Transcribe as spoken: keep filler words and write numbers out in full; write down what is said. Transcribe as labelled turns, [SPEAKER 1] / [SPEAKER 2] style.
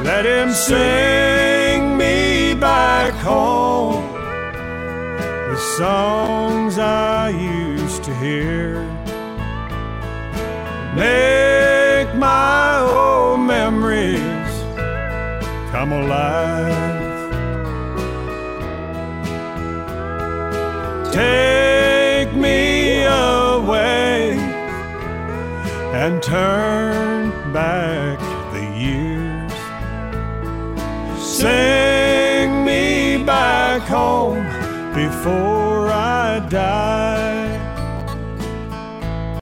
[SPEAKER 1] Let him sing me back home the songs I used to hear. Make my old memories come alive. Take me away and turn back the years. Sing me back home before I die.